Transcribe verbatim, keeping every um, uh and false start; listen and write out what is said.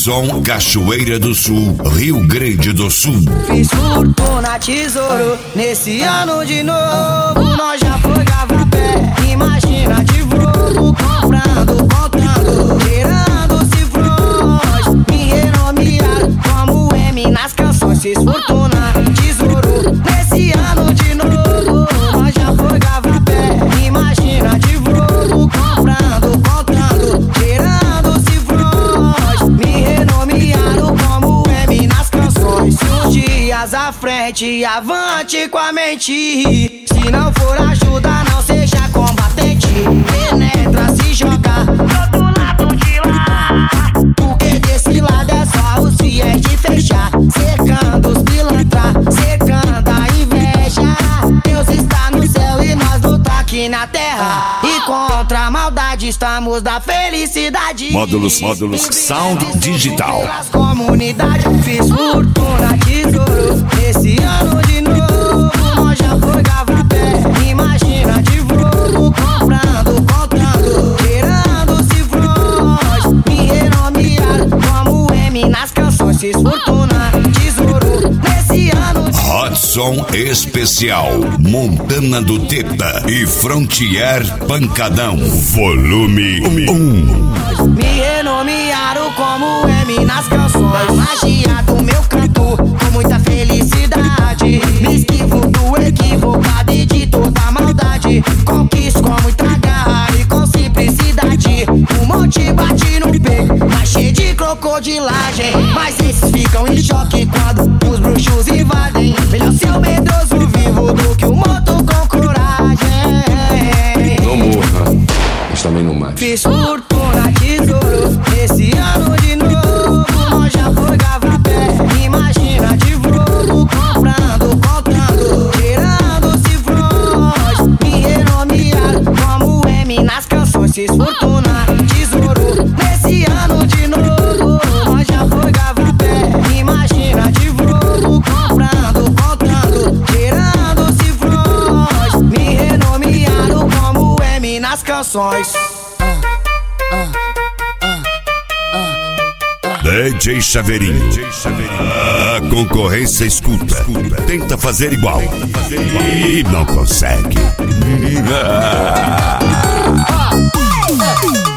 Hudson, Cachoeira do Sul, Rio Grande do Sul. Fiz fortuna, tesouro, nesse ano de novo. Nós já pagava pé, imagina de voo. Comprando, contando, tirando cifrões. Me renomearam como M nas canções. Fiz fortuna, tesouro, nesse ano de novo. Nós já pagava pé, imagina de voo. Comprando, contando, tirando cifrões. Me renomearam como M nas canções. Se uns dias à frente, avante com a mente. Se não for ajuda, não seja combatente. Penetra, se joga do outro lado de lá. Porque desse lado é só os fiéis de fechar. Secando os pilantras, secando a inveja. Deus está no céu e nós lutar aqui na terra. E contra a maldade estamos da felicidade. Módulos, módulos, sound digital. Pelas comunidades, fiz fortuna, tesouro, esse ano de novo. Nós já pagava pé, imagina de voo. Comprando, contando, tirando cifrões. Me renomearam como M nas canções. Fiz fortuna, tesouro, nesse ano de Hudson Especial, Montana do Teta e Frontier Pancadão, volume um. Me renomearam como M nas canções. Magia do meu canto, com muita felicidade. Me esquivo do equivocado e de toda maldade. Conquisto com muita garra e com simplicidade. Um monte bate no peito, mas cheio de crocodilagem. Mas esses ficam em choque quando os bruxos invadem. Melhor ser o medroso vivo do que o morto com coragem. Não morra, mas também não mate. Fiz fortuna, tesouro, esse ano de novo. Nós já pagava pé, imagina de voo. Comprando, contando, tirando cifrões. Me renomearam como M nas canções. Fiz fortuna, tesouro, nesse ano de novo. Nós já pagava pé, imagina de voo. Comprando, contando, tirando cifrões. Me renomearam como M nas canções. D J Chaveirinho, a concorrência escuta, tenta fazer igual e não consegue.